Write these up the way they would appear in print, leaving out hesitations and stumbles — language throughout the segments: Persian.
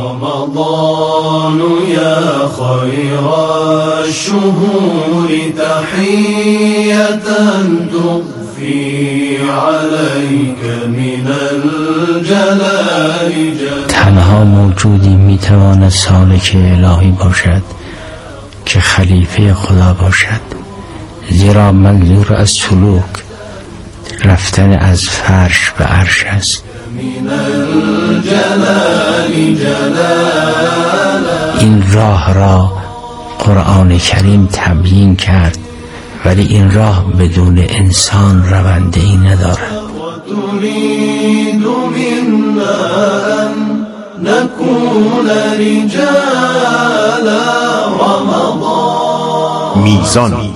رمضان يا خير الشهور تحية تضفي عليك من الجلال جلال. تنها موجودی میتواند سالک الهی باشد که خلیفه خدا باشد، زیرا منظور از سلوک رفتن از فرش به عرش است. این راه را قرآن کریم تبیین کرد، ولی این راه بدون انسان رونده ای ندارد. میزان،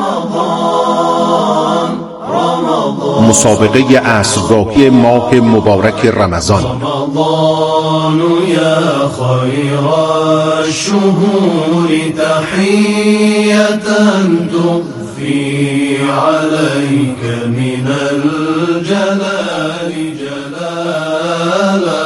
مسابقه عصرگاهی ماه مبارک رمضان. رمضان یا خیر الشهور تحیة تضفی علیک من الجلال جلالا.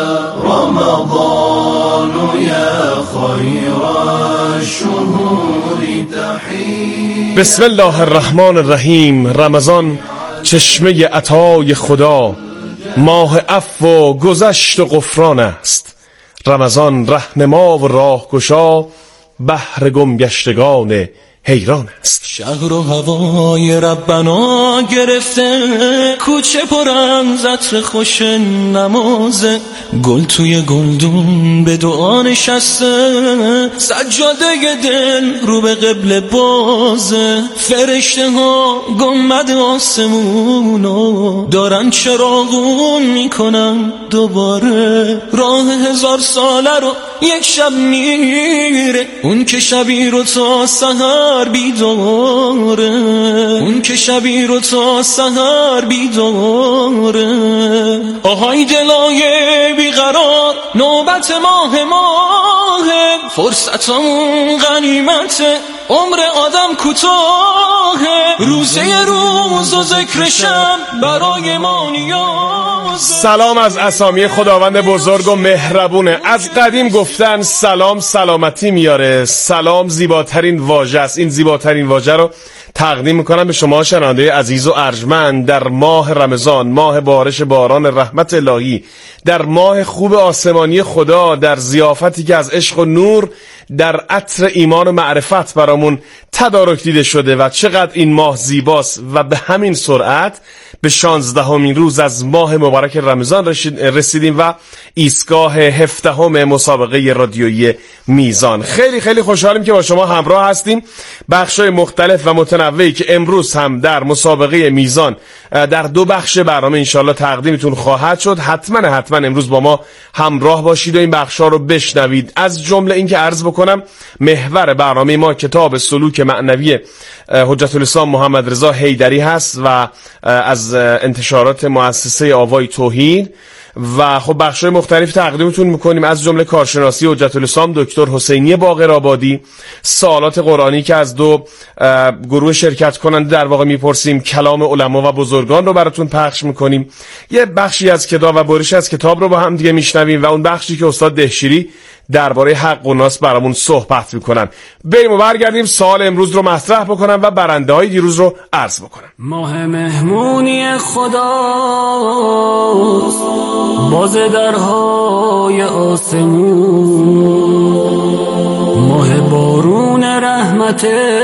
رمضان یا خیر الشهور تحیة. بسم الله الرحمن الرحیم. رمضان چشمه عطای خدا، ماه عفو و گذشت و غفران است. رمضان رهنما و راهگشا، بحر گمگشتگان حیران است. شهر و هوای ربنا گرفته، کوچه پرم زطر خوش نمازه، گل توی گلدون به دعا نشسته، سجاده دل رو به قبله بازه، فرشته ها گنبد آسمونو دارن چراغون میکنن دوباره، راه 1000 ساله رو یک شب میره، اون که شبی رو تا سحر بیداره، اون که شبی رو تا سحر بیداره. آهای دلای بیقرار، نوبت ماه، فرصتمون غنیمته، عمر آدم کوتاهه، روزه روز و ذکر شب برای ما نیازه. سلام از اسامی خداوند بزرگ و مهربونه. از قدیم گفتن سلام سلامتی میاره. سلام زیباترین واژه است. این زیباترین واژه رو تقدیم میکنم به شما شنونده عزیز و ارجمند در ماه رمضان، ماه بارش باران رحمت الهی، در ماه خوب آسمانی خدا، در ضیافتی که از عشق و نور در عطر ایمان و معرفت برامون تدارک دیده شده و چقدر این ماه زیباست. و به همین سرعت به 16مین روز از ماه مبارک رمضان رسیدیم و ایستگاه 17 مسابقه رادیویی میزان. خیلی خیلی خوشحالیم که با شما همراه هستیم. بخشای مختلف و متنوعی که امروز هم در مسابقه میزان در 2 بخش برنامه انشالله تقدیمتون خواهد شد. حتما امروز با ما همراه باشید و این بخشا رو بشنوید. از جمله این که عرض بکنم محور برنامه ما کتاب سلوک معنوی حجت الاسلام محمد رضا حیدری هست و از انتشارات مؤسسه آوای توحید. و خب بخشای مختلف تقدیمتون میکنیم، از جمله کارشناسی حجت الاسلام دکتر حسینی باقرآبادی، سوالات قرآنی که از 2 گروه شرکت کننده در واقع میپرسیم، کلام علما و بزرگان رو براتون پخش میکنیم، یه بخشی از کتاب و بریشی از کتاب رو با هم دیگه میشنویم و اون بخشی که استاد دهشیری درباره حق و ناس برامون صحبت میکنن. بریم و برگردیم سوال امروز رو مطرح بکنم و برنده های دیروز رو عرض بکنم. ماه مهمونی خداست، باز درهای آسمون، ماه بارون رحمته،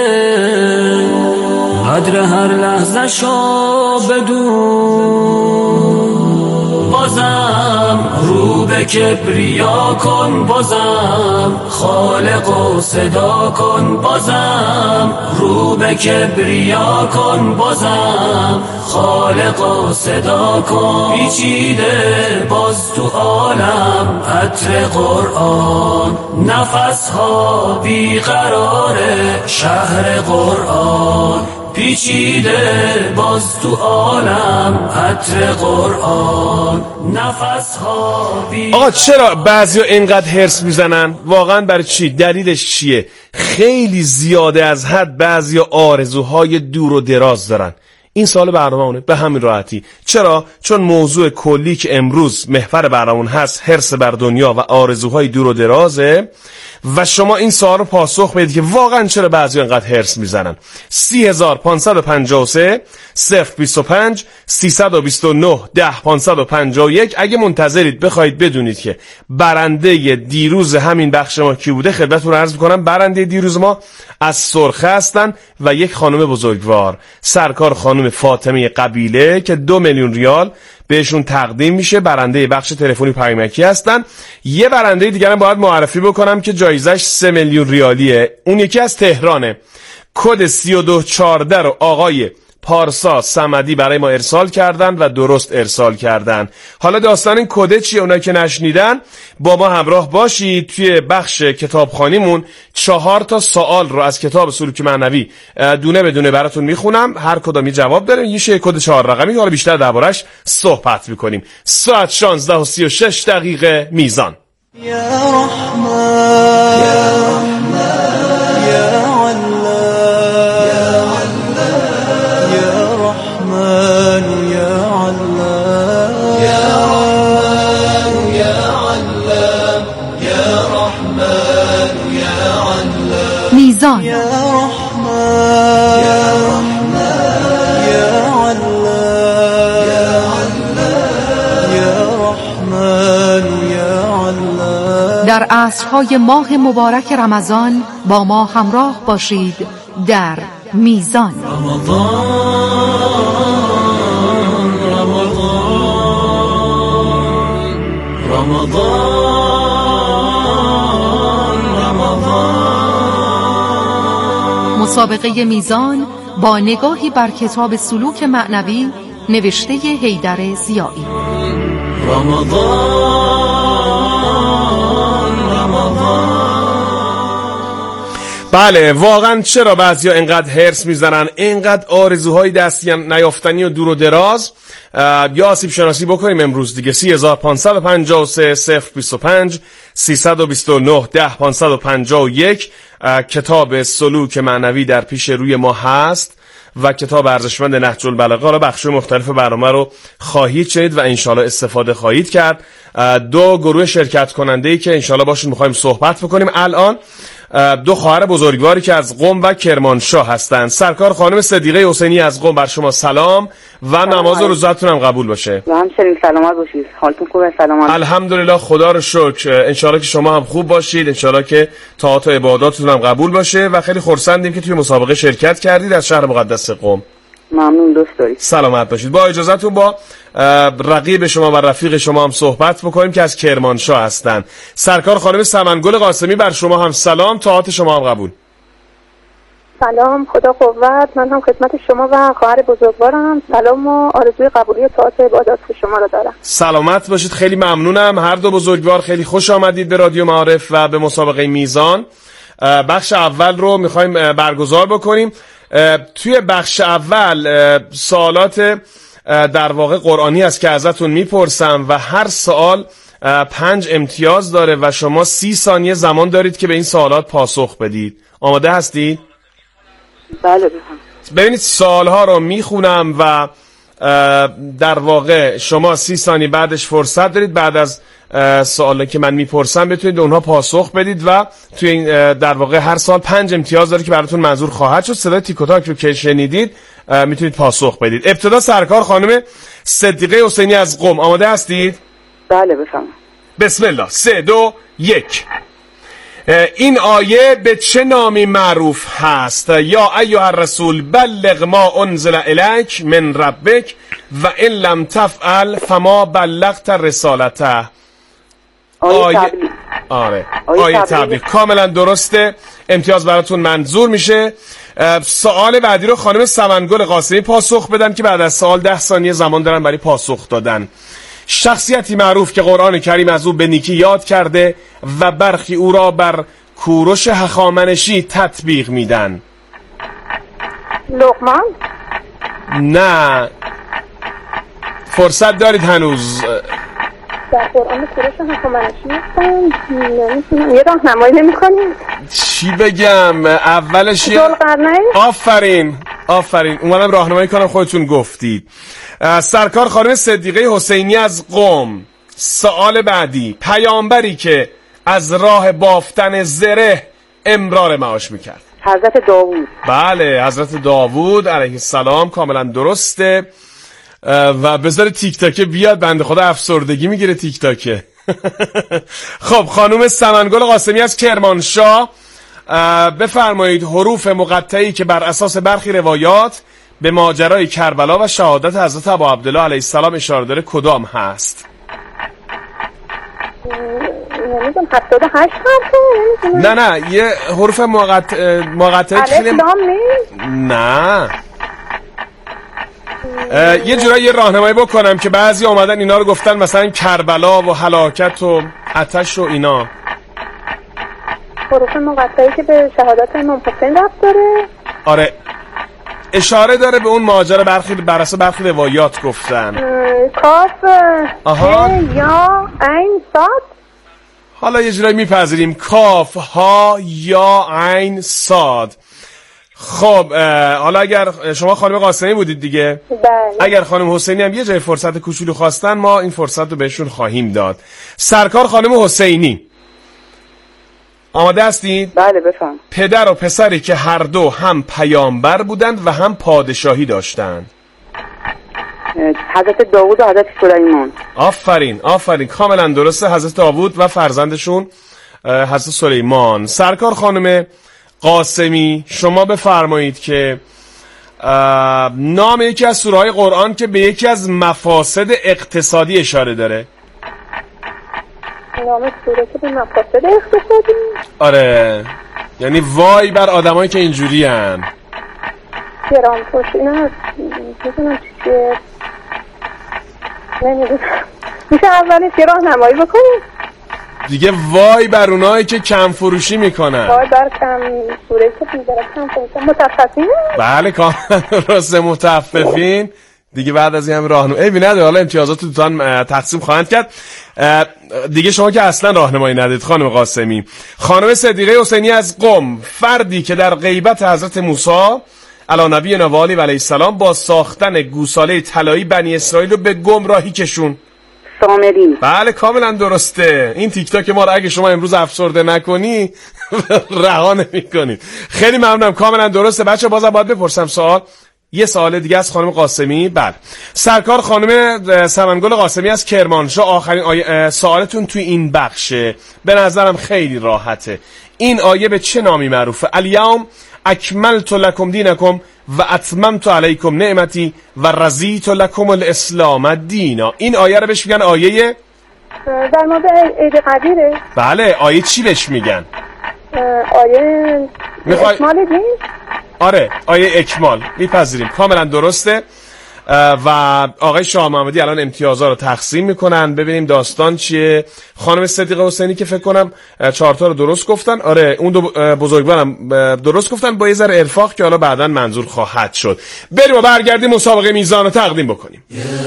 قدر هر لحظه شو بدون. بازم رو به کبریا کن، بازم خالق و صدا کن، بازم رو به کبریا کن، بازم خالق و صدا کن. پیچیده باز تو عالم عطر قرآن، نفس ها بیقراره شهر قرآن. پیچیده باز تو عالم عطر قرآن، نفس ها بی. آقا چرا بعضیا اینقدر هرس میزنن؟ واقعا برای چی؟ دلیلش چیه؟ خیلی زیاده از حد بعضیا آرزوهای دور و دراز دارن. این سال برنامه‌مونه به همین راحتی. چرا؟ چون موضوع کلی که امروز محور برنامه‌مون هست حرص بر دنیا و آرزوهای دور و درازه و شما این سوال رو پاسخ بدید که واقعا چرا بعضیا اینقدر هرس میزنن. 30553 025 329 10551. اگه منتظرید بخواید بدونید که برنده دیروز همین بخش ما کی بوده، خدمتتون عرض می‌کنم برنده دیروز ما از سرخه هستن و یک خانم بزرگوار، سرکار خانم فاطمه قبیله که 2 میلیون ریال بهشون تقدیم میشه. برنده بخش تلفنی پیامکی هستن. یه برنده دیگه هم باید معرفی بکنم که جایزش 3 میلیون ریالیه. اون یکی از تهرانه. کد 3214 رو آقای پارسا صمدی برای ما ارسال کردن و درست ارسال کردن. حالا داستان این کد چیه؟ اونایی که نشنیدن با ما همراه باشید. توی بخش کتابخوانیمون 4 سوال رو از کتاب سلوک معنوی دونه بدونه براتون میخونم. هر کدومی جواب داره. یه کد 4 رقمی. حالا بیشتر دربارش صحبت میکنیم. ساعت 16:36 میزان. یا رحمان یا رحمان یا میزان. یا رحمان یا رحمان یا الله یا رحمان یا الله. در عصرهای ماه مبارک رمضان با ما همراه باشید در میزان. مسابقه میزان با نگاهی بر کتاب سلوک معنوی نوشته حیدر ضیایی. بله، واقعا چرا بعضیا اینقدر هرس میزنن، اینقدر آرزوهای دستی نیافتنی و دور و دراز؟ یا آسیب شناسی بکنیم امروز دیگه. 30553 025 329 10551. کتاب سلوک معنوی در پیش روی ما هست و کتاب ارزشمند نهج البلاغه. را بخش مختلف برنامه رو خواهید شنید و انشالله استفاده خواهید کرد. 2 گروه شرکت کننده‌ای که انشالله باشون می‌خوایم صحبت بکنیم الان. 2 خواهر بزرگواری که از قم و کرمانشاه هستند. سرکار خانم صدیقه حسینی از قم، بر شما سلام و نماز و روزتون هم قبول باشه. و همچنین سلامت باشید. حالتون خوبه؟ سلامت. الحمدلله، خدا رو شکر. انشالله که شما هم خوب باشید، انشالله که طاعات و عباداتتون هم قبول باشه و خیلی خرسندیم که توی مسابقه شرکت کردید از شهر مقدس قم. ممنون، دوست دارید. سلامت باشید. با اجازهتون با رقیب شما و رفیق شما هم صحبت بکنیم که از کرمانشاه هستن. سرکار خانم سمنگل قاسمی، بر شما هم سلام، طاعات شما هم قبول. سلام، خدا قوت. من هم خدمت شما و خواهر بزرگوارم سلام و آرزوی قبولی طاعات عبادات شما رو دارم. سلامت باشید، خیلی ممنونم. هر 2 بزرگوار خیلی خوش آمدید به رادیو معارف و به مسابقه میزان. بخش اول رو میخوایم برگزار بکنیم. توی بخش اول سوالات در واقع قرآنی است که ازتون میپرسم و هر سوال 5 امتیاز داره و شما 30 ثانیه زمان دارید که به این سوالات پاسخ بدید. آماده هستید؟ بله بفهم. ببینید سوالها رو میخونم و در واقع شما 30 ثانیه بعدش فرصت دارید بعد از سوالی که من میپرسم بتونید اونها پاسخ بدید و توی این در واقع هر سال 5 امتیاز داره که براتون منظور خواهد شد. صدای تیک و تاک رو که شنیدید میتونید پاسخ بدید. ابتدا سرکار خانم صدیقه حسینی از قم، آماده هستید؟ بله بفهم. بسم الله. 3 2 1. این آیه به چه نامی معروف هست؟ یا ایها الرسول بلغ ما انزل الیک من ربک و ان لم تفعل فما بلغت رسالته. آیه تبلیغ. آره، آیه تبلیغ. کاملا درسته، امتیاز براتون منظور میشه. سوال بعدی رو خانم سمنگل قاسمی پاسخ بدن که بعد از سوال 10 ثانیه زمان دارن برای پاسخ دادن. شخصیتی معروف که قرآن کریم از او به نیکی یاد کرده و برخی او را بر کوروش هخامنشی تطبیق میدن. لقمان؟ نه، فرصت دارید هنوز. در قرآن کوروش هخامنشی نمیتونم یه راهنمایی نمی‌کنید؟ چی بگم اولش؟ ذوالقرنین. آفرین آفرین، اومدم راهنمایی کنم، خودتون گفتید. سرکار خانم صدیقه حسینی از قم، سوال بعدی: پیامبری که از راه بافتن زره امرار معاش میکرد؟ حضرت داوود. بله، حضرت داوود علیه السلام، کاملا درسته. و بذار تیک تاکه بیاد، بنده خدا افسردگی میگیره تیک تاکه. خب خانم سمنگل قاسمی از کرمانشاه، بفرمایید حروف مقطعی که بر اساس برخی روایات به ماجرای کربلا و شهادت حضرت ابا عبدالله علیه السلام اشاره داره کدام هست؟ نمیدونم 78 حرفه. نه یه حروف مقطعی الف لام میم. نه یه جورایی یه راهنمایی بکنم که بعضی اومدن اینا رو گفتن، مثلا کربلا و هلاکت و آتش و اینا. حروف مقطعی که به شهادت امام حسین ربط داره. آره، اشاره داره به اون ماجرا، بر اساس برخی روایات گفتن. کاف، یا عین صاد. حالا یه جورایی میپذیریم کاف ها یا عین صاد. خب حالا اگر شما خانم قاسمی بودید دیگه، بله. اگر خانم حسینی هم یه جای فرصت کوچولو خواستن، ما این فرصت رو بهشون خواهیم داد. سرکار خانم حسینی، آماده هستید؟ بله بفهم. پدر و پسری که هر دو هم پیامبر بودند و هم پادشاهی داشتند. حضرت داوود و حضرت سلیمان. آفرین کاملا درسته، حضرت داوود و فرزندشون حضرت سلیمان. سرکار خانم قاسمی، شما بفرمایید که نام یکی از سوره‌های قرآن که به یکی از مفاسد اقتصادی اشاره داره. نام سوره که به مفاسد اقتصادی؟ آره، یعنی وای بر آدمایی که اینجوری هن. گرانفروش، اینا میدونم چیه، نمیدونم. میشه اولش یه راهنمایی بکنیم دیگه؟ وای بر اونایی که کم فروشی میکنن. وای بر کم سوره که میذاره کم فروشی. متفقینه؟ بله کاملا درسته، متفقین دیگه. بعد از این هم راهنمایی ایبی نداره، حالا امتیازات دوتان تقسیم خواهند کرد دیگه. شما که اصلا راهنمایی ندید خانم قاسمی. خانم صدیقه حسینی از قم، فردی که در غیبت حضرت موسی علی نبینا و آله و علیه السلام با ساختن گوساله طلایی بنی اسرائیل رو به گمراهی کشون. سامری. بله کاملا درسته. این تیک تاک ما رو اگه شما امروز افسرده نکنی رها نمی‌کنی. خیلی ممنونم، کاملا درسته. بچه بازم باید بپرسم یه سوال دیگه از خانم قاسمی. بله سرکار خانم سمنگل قاسمی از کرمانشاه، آخرین سوالتون توی این بخشه، به نظرم خیلی راحته. این آیه به چه نامی معروفه؟ الیوم اکملت لکم دینکم و اتممت علیکم نعمتی و رضیت لکم الاسلام دینا. این آیه رو بهش میگن آیه در مورد عید قدیره. بله، آیه چی بهش میگن؟ آیه اکمال دین. آره، آیه اکمال، میپذیریم، کاملا درسته. و آقای شاه محمدی الان امتیازها رو تقسیم میکنن، ببینیم داستان چیه. خانم صدیقه حسینی که فکر کنم 4 تا رو درست گفتن. آره، اون دو بزرگوارم درست گفتن، با یه ذره ارفاق که حالا بعداً منظور خواهد شد. بریم و برگردیم مسابقه میزان رو تقدیم بکنیم.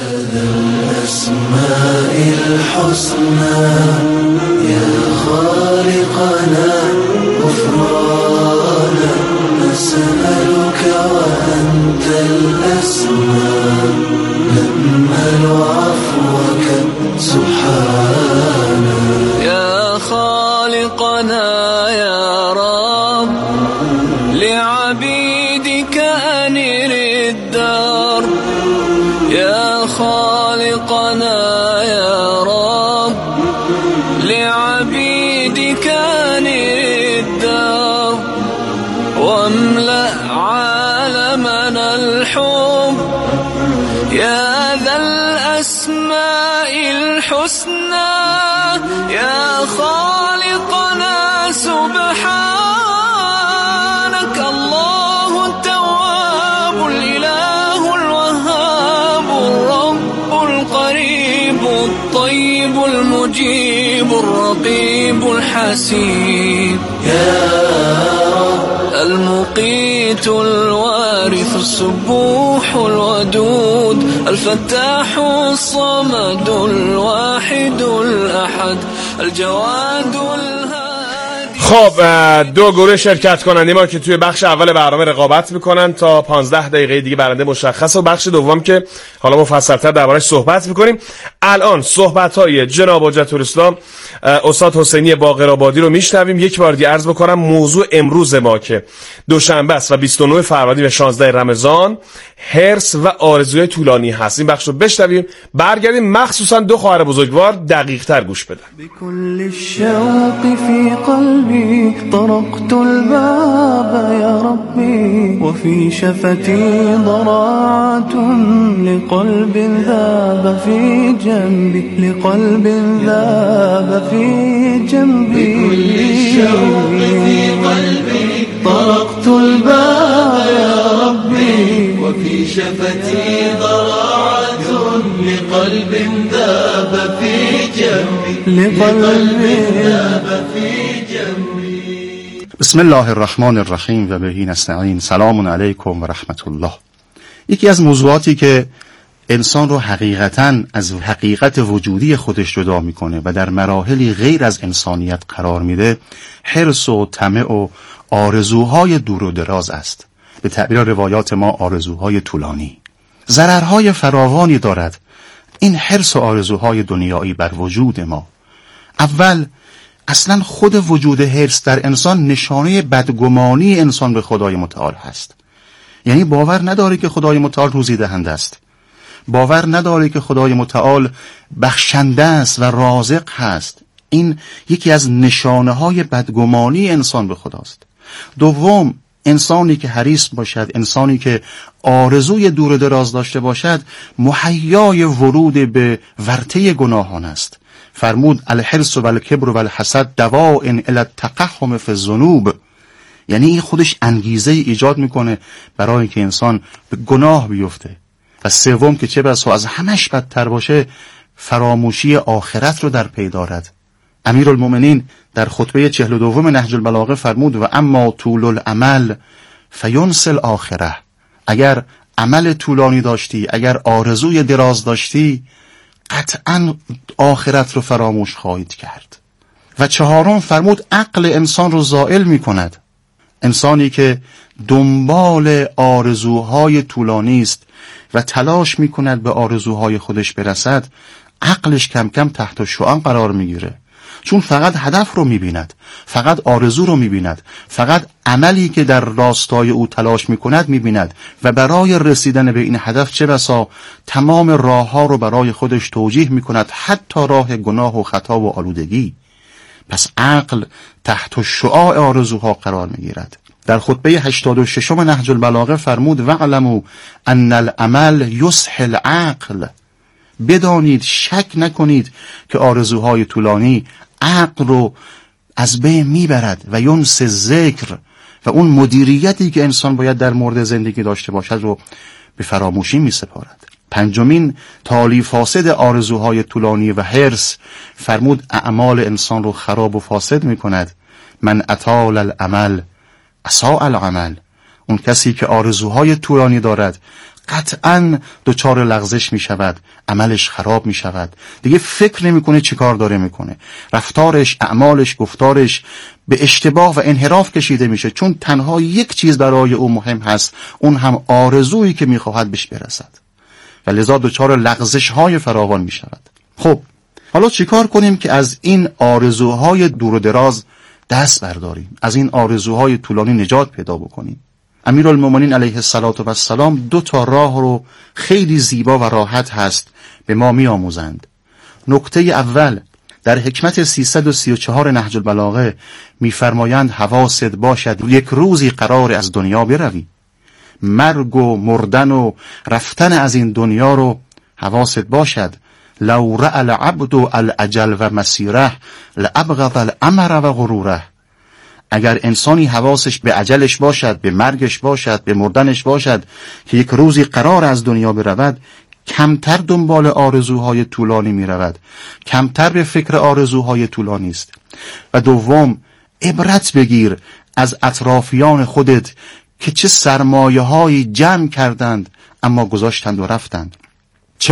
نسألك وأنت الأسماء نأمل عفوك سبحانه يا خالقنا يا رب لعبيدك أنر الدار يا خالقنا يا رب لعبيدك أنر الدار واملأ عالمنا الحب يا ذا الأسماء الحسنى يا خالقنا سبحانك الله التواب الإله الوهاب الرب القريب الطيب المجيب الرقيب الحسيب يا المقيت الوارث السبوح الودود الفتاح الصمد الواحد الأحد الجواد الهادي. خب دو گروه شرکت کننده ما که توی بخش اول برنامه رقابت میکنن تا 15 دقیقه دیگه برنده مشخص و بخش دوم که حالا مفصل‌تر دربارش صحبت میکنیم. الان صحبت‌های جناب حجت الاسلام استاد حسینی باقرآبادی رو میشنویم. یک بار دیگه عرض بکنم موضوع امروز ما که دوشنبه است و 29 فروردین و 16 رمضان حرص و آرزوی طولانی هست. این بخش رو بشنویم برگردیم مخصوصا دو خواهر بزرگوار دقیق‌تر گوش بدن. بكل الشوق في قلبي طرقت الباب يا ربي وفي شفتي ضراعة لقلب ذاب في جنبي لقلب ذاب في جنبي بكل الشوق في قلبي طرقت الباب يا ربي وفي شفتي ضراعة لقلب ذاب في جنبي لقلب ذاب في جنبي. بسم الله الرحمن الرحیم و بهی نستعین. سلام علیکم و رحمت الله. یکی از موضوعاتی که انسان رو حقیقتاً از حقیقت وجودی خودش جدا میکنه و در مراحلی غیر از انسانیت قرار میده حرص و طمع و آرزوهای دور و دراز است. به تعبیر روایات ما آرزوهای طولانی. ضررهای فراوانی دارد این حرص و آرزوهای دنیایی بر وجود ما. اول اصلا خود وجود حرص در انسان نشانه بدگمانی انسان به خدای متعال هست. یعنی باور نداره که خدای متعال روزی دهنده است، باور نداره که خدای متعال بخشنده است و رازق هست. این یکی از نشانه های بدگمانی انسان به خداست. دوم، انسانی که حریص باشد، انسانی که آرزوی دور و دراز داشته باشد، مهیای ورود به ورطه گناهان است. فرمود الحرص و الکبر و الحسد دواء الی التقحم فی الذنوب. یعنی این خودش انگیزه ایجاد میکنه برای اینکه انسان به گناه بیفته. و سوم که چه بسا از همش بدتر باشه، فراموشی آخرت رو در پی دارد. امیرالمومنین در خطبه 42 نهج البلاغه فرمود و اما طول العمل فینسی الاخره. اگر عمل طولانی داشتی، اگر آرزوی دراز داشتی، قطعا آخرت رو فراموش خواهید کرد. و چهارم فرمود عقل انسان رو زائل می کند. انسانی که دنبال آرزوهای طولانی است و تلاش می کند به آرزوهای خودش برسد، عقلش کم کم تحت شعاع قرار می گیره. چون فقط هدف رو می بیند، فقط آرزو رو می بیند، فقط عملی که در راستای او تلاش می کند می بیند و برای رسیدن به این هدف چه بسا تمام راه ها رو برای خودش توجیه می کند، حتی راه گناه و خطا و آلودگی. پس عقل تحت شعاع آرزوها قرار می گیرد. در خطبه 86 نهج البلاغه فرمود وعلموا ان العمل یصح العقل. بدانید، شک نکنید که آرزوهای طولانی عقل رو از بین میبرد و ینس ذکر و اون مدیریتی که انسان باید در مورد زندگی داشته باشد رو به فراموشی میسپارد. پنجمین تالی فاسد آرزوهای طولانی و حرص فرمود اعمال انسان رو خراب و فاسد میکند. من اطال العمل اساء العمل. اون کسی که آرزوهای طولانی دارد قطعاً دچار لغزش می شود، عملش خراب می شود، دیگه فکر نمی کنه چی کار داره می کنه، رفتارش، اعمالش، گفتارش به اشتباه و انحراف کشیده میشه، چون تنها یک چیز برای او مهم هست، اون هم آرزویی که می خواهد بهش برسد و لذا دچار لغزش های فراوان می شود. خب حالا چی کار کنیم که از این آرزوهای دور و دراز دست برداریم، از این آرزوهای طولانی نجات پیدا بکنیم؟ امیرالمومنین علیه السلام دو تا راه رو خیلی زیبا و راحت هست به ما می آموزند. نکته اول در حکمت 334 نهج البلاغه می فرمایند حواست باشد یک روزی قرار از دنیا بروی. مرگ و مردن و رفتن از این دنیا رو حواست باشد. لو رأى العبد الاجل و مسیره لابغض الامر و غروره. اگر انسانی حواسش به اجلش باشد، به مرگش باشد، به مردنش باشد که یک روزی قرار از دنیا برود، کمتر دنبال آرزوهای طولانی می رود، کمتر به فکر آرزوهای طولانی است. و دوم، عبرت بگیر از اطرافیان خودت که چه سرمایه‌هایی جمع کردند اما گذاشتند و رفتند، چه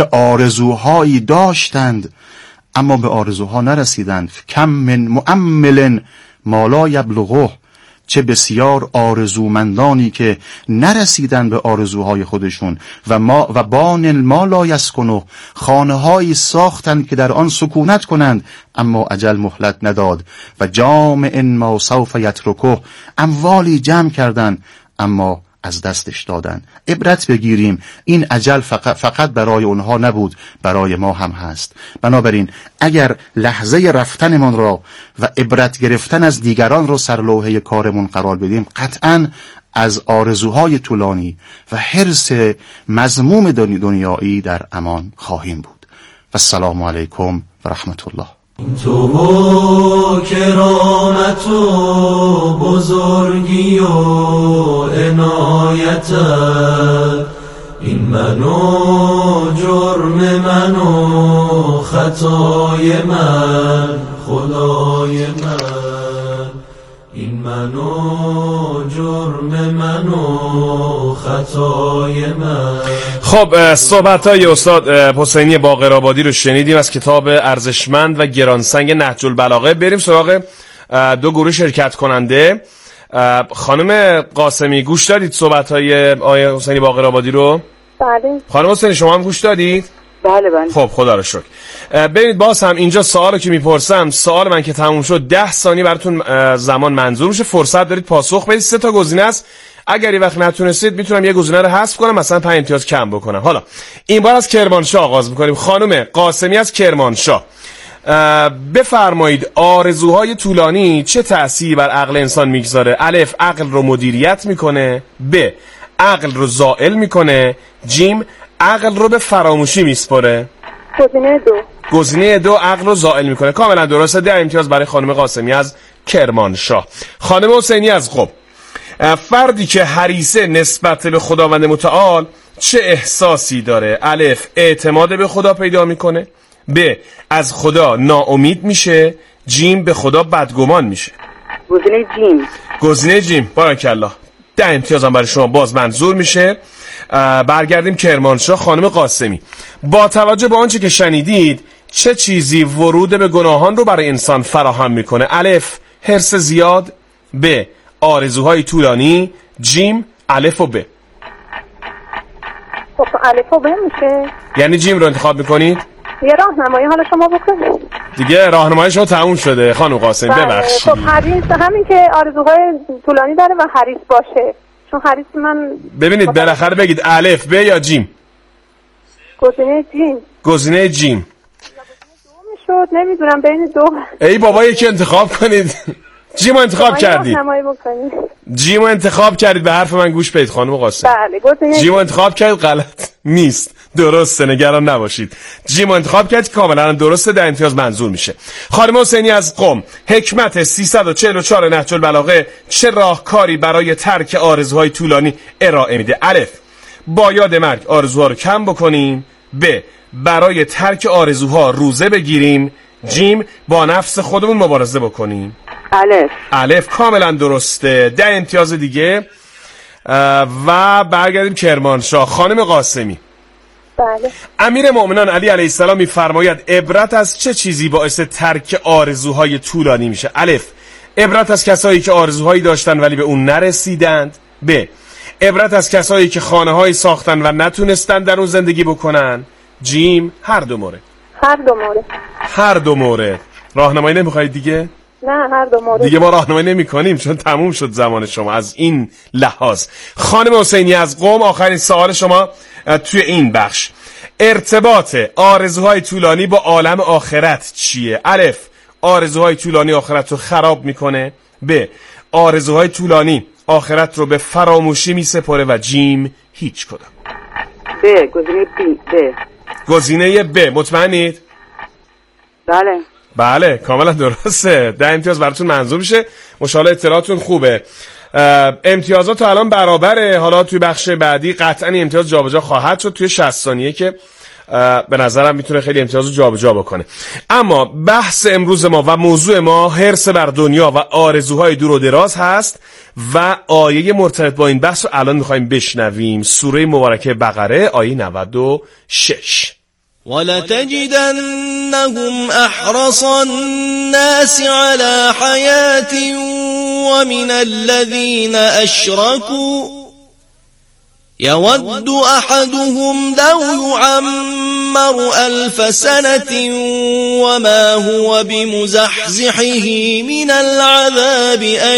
آرزوهایی داشتند اما به آرزوها نرسیدند. کم من مؤمل ما لا یبلغه، چه بسیار آرزومندانی که نرسیدن به آرزوهای خودشون و بان ما لا یسکنه، خانه‌هایی ساختند که در آن سکونت کنند اما اجل مهلت نداد، و جامع ما سوف یترکه، اموالی جمع کردند اما از دستش دادن. عبرت بگیریم، این اجل فقط برای اونها نبود، برای ما هم هست. بنابراین اگر لحظه رفتنمان را و عبرت گرفتن از دیگران را سر لوحه کارمون قرار بدیم، قطعاً از آرزوهای طولانی و حرص مذموم دنیایی در امان خواهیم بود. و السلام علیکم و رحمت الله. تو کرامت و بزرگی و عنایتت، این من و جرم من و خطای من خدای من، این من و جرم من و خطای من. خب صحبت‌های استاد حسینی باقرآبادی رو شنیدیم از کتاب ارزشمند و گرانسنگ نهج البلاغه. بریم سراغ دو گروه شرکت کننده. خانم قاسمی گوش دادید صحبت‌های آقای حسینی باقرآبادی رو؟ بله. خانم حسینی شما هم گوش دادید؟ بله بله. خب خدا رو شکر. ببینید باز هم اینجا سوالو که میپرسم، سوال من که تموم شد 10 ثانیه براتون زمان منظور میشه، فرصت دارید پاسخ بدید. 3 تا گزینه است، اگر یه وقت نتونستید میتونم یه گزینه رو حذف کنم، مثلا 5 امتیاز کم بکنم. حالا این بار از کرمانشاه آغاز میکنیم. خانم قاسمی از کرمانشاه، بفرمایید آرزوهای طولانی چه تأثیری بر عقل انسان میگذاره؟ الف، عقل رو مدیریت میکنه. ب، عقل رو زائل میکنه. جیم، عقل رو به فراموشی میسپره. گزینه 2 عقل رو زائل میکنه. کاملا درسته. 10 امتیاز برای خانم قاسمی از کرمانشاه. خانم حسینی از قم، فردی که حریصه نسبت به خداوند متعال چه احساسی داره؟ الف، اعتماد به خدا پیدا میکنه. ب، از خدا ناامید میشه. جیم، به خدا بدگمان میشه. گزینه جیم. بارکالله. 10 امتیاز هم برای شما باز منظور میشه. برگردیم کرمانشاه. خانم قاسمی، با توجه به آنچه که شنیدید چه چیزی ورود به گناهان رو برای انسان فراهم میکنه؟ الف، حرص زیاد. ب، آرزوهای طولانی. جیم، الف و ب. خب الف و ب میشه، یعنی جیم رو انتخاب میکنید؟ یه راهنمایی حالا شما بکنید دیگه. راهنمایی شما تموم شده خانم قاسمی. ببخشید. خب حریص همین که آرزوهای طولانی داره و حریص باشه، چون حریص من ببینید بالاخره بگید الف، ب یا جیم. گزینه جیم میشد، نمیدونم بین 2. ای بابا یکی انتخاب کنید. جیمو انتخاب کردید. جیمو انتخاب کردید، به حرف من گوش بدید خانم قاسم. بله. جیمو انتخاب کردید، غلط نیست، درسته، نگران نباشید. جیمو انتخاب کردید، کاملا درسته. 10 امتیاز منظور میشه. خانم حسینی از قم، حکمت 344 نهج البلاغه چه راهکاری برای ترک آرزوهای طولانی ارائه میده؟ الف، با یاد مرگ آرزوها رو کم بکنیم. ب، برای ترک آرزوها روزه بگیریم. جیم، با نفس خودمون مبارزه بکنیم. الف کاملا درسته. 10 امتیاز دیگه. و برگردیم کرمانشاه. خانم قاسمی، بله. امیر مؤمنان علی علیه السلام میفرماید عبرت از چه چیزی باعث ترک آرزوهای طولانی میشه؟ الف، عبرت از کسایی که آرزوهایی داشتن ولی به اون نرسیدند. ب، عبرت از کسایی که خانه‌هایی ساختن و نتونستن در اون زندگی بکنن. جیم، هر دو مورد. راهنمایی نمیخواید دیگه؟ نه، هر دو مورد دیگه ما راهنمایی نمی‌کنیم چون تموم شد زمان شما از این لحاظ. خانم حسینی از قم، آخرین سوال شما توی این بخش، ارتباط آرزوهای طولانی با عالم آخرت چیه؟ الف، آرزوهای طولانی آخرت رو خراب میکنه. ب، آرزوهای طولانی آخرت رو به فراموشی میسپره. و جیم، هیچ کدام. گزینه ب. مطمئنید؟ بله کاملا درسته. 10 امتیاز براتون منظور میشه. مشاءالله اطلاعاتون خوبه. امتیازات تا الان برابره. حالا توی بخش بعدی قطعا امتیاز جابجا خواهد شد توی 60 ثانیه که به نظرم میتونه خیلی امتیازو جابجا بکنه. اما بحث امروز ما و موضوع ما حرص بر دنیا و آرزوهای دور و دراز هست و آیه مرتبط با این بحث رو الان میخوایم بشنویم. سوره مبارکه بقره آیه 96. ولتجدنهم احرص الناس على حياة ومن الذين اشركوا يود احدهم لو يعمر 1000 سنة وما هو بمزحزحه من العذاب ان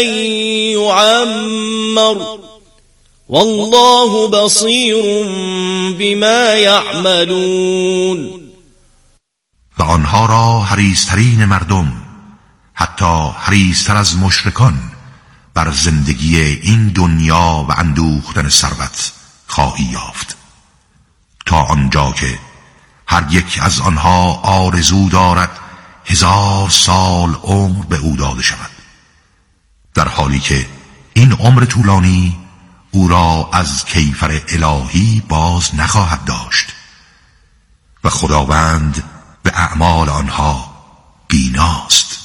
يعمر والله بصیر بما یعملون. و آنها را حریص‌ترین مردم، حتی حریص‌تر از مشرکان، بر زندگی این دنیا و اندوختن ثروت خواهی یافت، تا آنجا که هر یک از آنها آرزو دارد 1000 سال عمر به او داده شود، در حالی که این عمر طولانی او را از کیفر الهی باز نخواهد داشت و خداوند به اعمال آنها بیناست.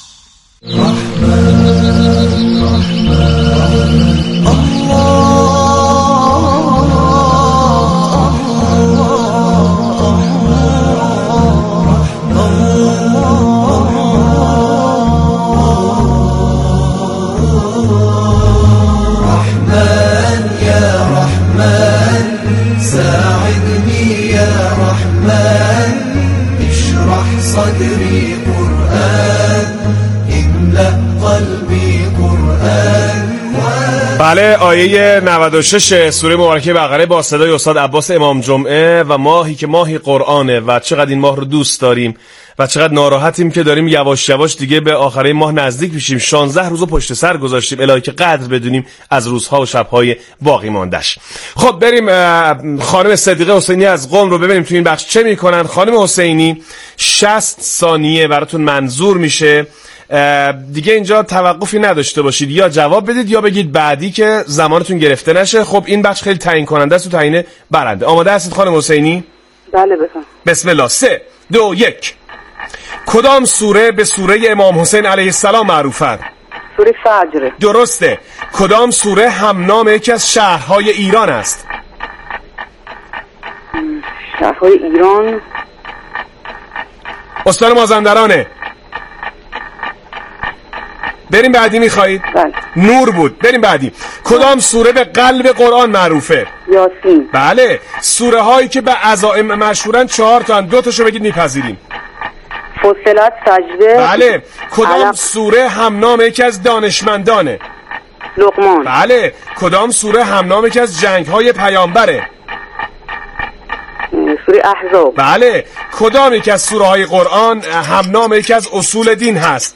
صدري قرآن املأ قلبي قرآن. بله، آیه 96 سوره مبارکه بقره با صدای استاد عباس امام جمعه. و ماهی که ماهی قرآنه و چقدر این ماه رو دوست داریم و چقدر ناراحتیم که داریم یواش یواش دیگه به آخره ماه نزدیک میشیم. 16 روزو پشت سر گذاشتیم، الهی که قدر بدونیم از روزها و شبهای باقی ماندش. خب بریم خانم صدیقه حسینی از قم رو ببینیم تو این بخش چه میکنن. خانم حسینی 60 ثانیه براتون منظور میشه، دیگه اینجا توقفی نداشته باشید، یا جواب بدید یا بگید بعدی که زمانتون گرفته نشه. خب این بخش خیلی تعیین کننده است و تعیین برنده. آماده هستید خانم حسینی؟ بله بفرمایید. بسم الله. 3 2 1. کدام سوره به سوره امام حسین علیه السلام معروفه؟ سوره فجر. درسته. کدام سوره هم نام یکی از شهرهای ایران است؟ شهرهای ایران استان مازندرانه. بریم بعدی. میخواهید؟ بله. نور بود. بریم بعدی. کدام سوره به قلب قرآن معروفه؟ یاسین. بله. سوره هایی که به عزائم مشهورن 4 تا، 2 تاشو بگید میپذیریم. فصلت، سجده. بله. کدام سوره هم نام یکی از دانشمندانه؟ لقمان. بله. کدام سوره هم نام یکی از جنگ های پیامبره؟ سوره احزاب. بله. کدام یکی از سوره های قرآن هم نام یکی از اصول دین هست؟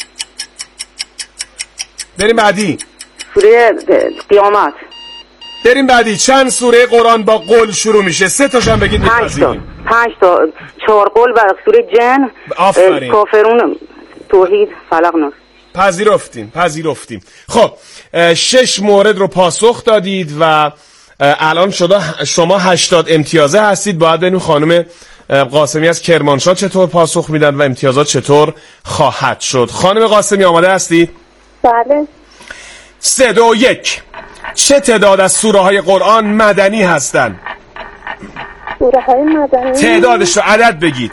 بریم بعدی. سوره قیامت. بریم بعدی. چند سوره قرآن با قل شروع میشه؟ 3 تاشم بگید میپذیریم. 5 تا. 4 قل و سوره جن. آفرین. کافرون، توحید، فلق، ناس. پذیرفتیم. خب 6 مورد رو پاسخ دادید و الان شما 80 امتیازه هستید. باید ببینیم خانم قاسمی از کرمانشاه چطور پاسخ میدن و امتیازات چطور خواهد شد. خانم قاسمی آماده هستید؟ بله. 3 2 1. چه تعداد از سوره های قرآن مدنی هستند؟ سوره های مدنی تعدادش رو عدد بگید.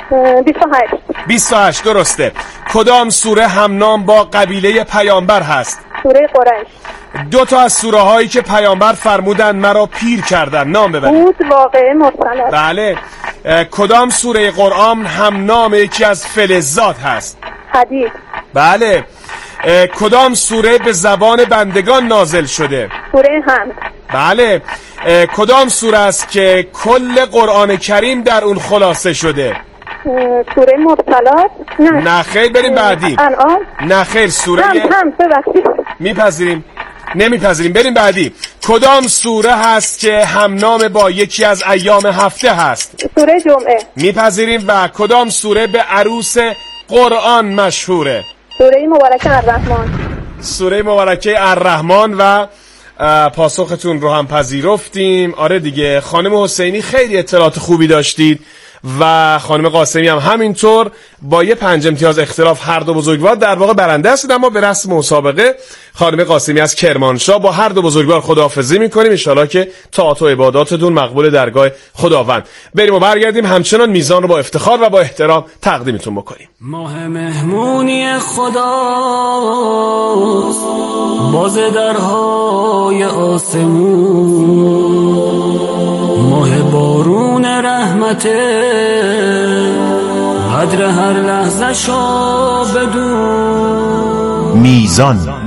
28. درسته. کدام سوره همنام با قبیله پیامبر هست؟ سوره قریش. 2 تا از سوره هایی که پیامبر فرمودن مرا پیر کردن نام ببرید. هود، واقعه، مرسلات. بله. کدام سوره قرآن هم نام یکی از فلزات هست؟ حدید. بله. کدام سوره به زبان بندگان نازل شده؟ سوره حمد. بله. کدام سوره است که کل قرآن کریم در اون خلاصه شده؟ سوره مرسلات. نه خیر. بریم بعدی. انعام. نه خیر. سوره میپذیریم. نمیپذیریم. بریم بعدی. کدام سوره هست که همنام با یکی از ایام هفته هست؟ سوره جمعه. میپذیریم. و کدام سوره به عروس قرآن مشهوره؟ سوره مبارکه الرحمن. سوره مبارکه الرحمن. و پاسختون رو هم پذیرفتیم. آره دیگه خانم حسینی خیلی اطلاعات خوبی داشتید و خانم قاسمی هم همینطور با یه 5 امتیاز اختلاف هر دو بزرگوار در واقع برنده هستید. اما به رسم مسابقه خانم قاسمی از کرمانشاه با هر دو بزرگوار خداحافظی میکنیم. ان شاءالله که طاعات و عباداتتون مقبول درگاه خداوند. بریم و برگردیم همچنان میزان رو با افتخار و با احترام تقدیمتون بکنیم. ماه مهمونی خدا باز درهای آسمون، ماه بارون رحمت قدر هر لحظه شو بدون. میزان